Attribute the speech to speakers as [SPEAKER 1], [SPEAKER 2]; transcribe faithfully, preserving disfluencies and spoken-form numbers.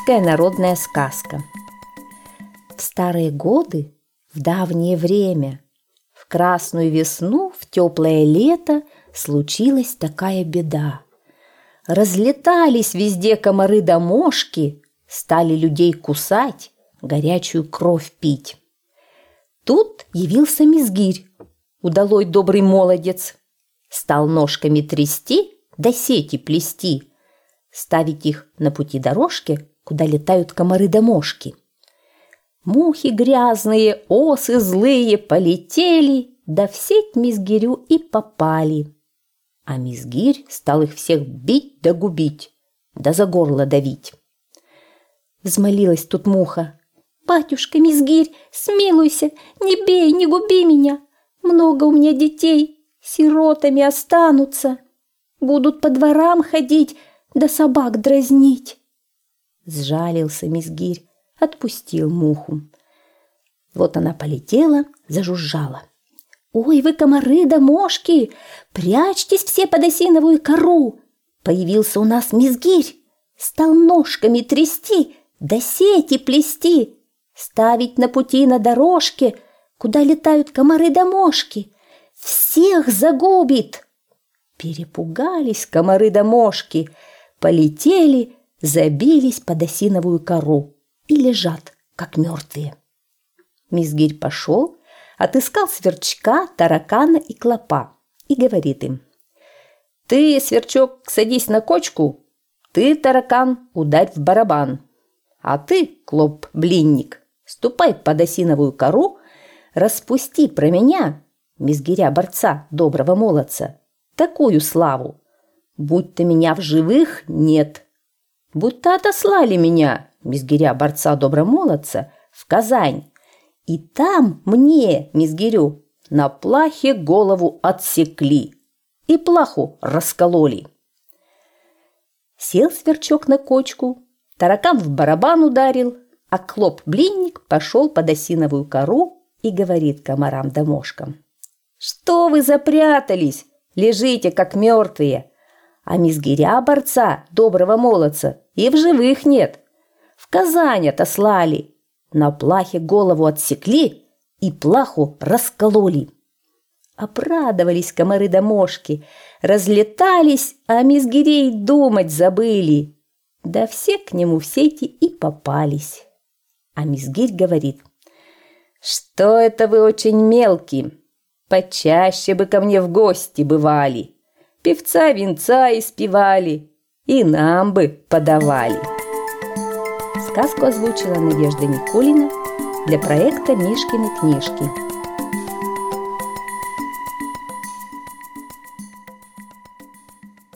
[SPEAKER 1] Русская народная сказка. В старые годы, в давнее время, в красную весну, в теплое лето случилась такая беда. Разлетались везде комары да мошки, стали людей кусать, горячую кровь пить. Тут явился Мизгирь, удалой добрый молодец. Стал ножками трясти, да сети плести, ставить их на пути дорожки, куда летают комары да мошки. Мухи грязные, осы злые полетели, да в сеть Мизгирю и попали. А Мизгирь стал их всех бить да губить, да за горло давить. Взмолилась тут муха: «Батюшка Мизгирь, смилуйся, не бей, не губи меня. Много у меня детей, сиротами останутся. Будут по дворам ходить, да собак дразнить». Сжалился Мизгирь, отпустил муху. Вот она полетела, зажужжала. «Ой, вы, комары да мошки, прячьтесь все под осиновую кору! Появился у нас Мизгирь, стал ножками трясти, да сети плести, ставить на пути на дорожке, куда летают комары да мошки. Всех загубит!» Перепугались комары да мошки, полетели, забились под осиновую кору и лежат, как мертвые. Мизгирь пошел, отыскал сверчка, таракана и клопа и говорит им: «Ты, сверчок, садись на кочку, ты, таракан, ударь в барабан, а ты, клоп-блинник, ступай под осиновую кору, распусти про меня, Мизгиря-борца, доброго молодца, такую славу, будто меня в живых нет, будто отослали меня, Мизгиря-борца, доброго молодца, в Казань, и там мне, Мизгирю, на плахе голову отсекли и плаху раскололи». Сел сверчок на кочку, таракан в барабан ударил, а клоп-блинник пошел под осиновую кору и говорит комарам да мошкам: «Что вы запрятались? Лежите, как мертвые, а Мизгиря-борца, доброго молодца, и в живых нет. В Казань отослали, на плахе голову отсекли и плаху раскололи». Обрадовались комары да мошки, разлетались, а Мизгирей думать забыли. Да все к нему в сети и попались. А Мизгирь говорит: «Что это вы очень мелкие? Почаще бы ко мне в гости бывали, певца венца испевали и нам бы подавали». Сказку озвучила Надежда Никулина для проекта «Мишкины книжки».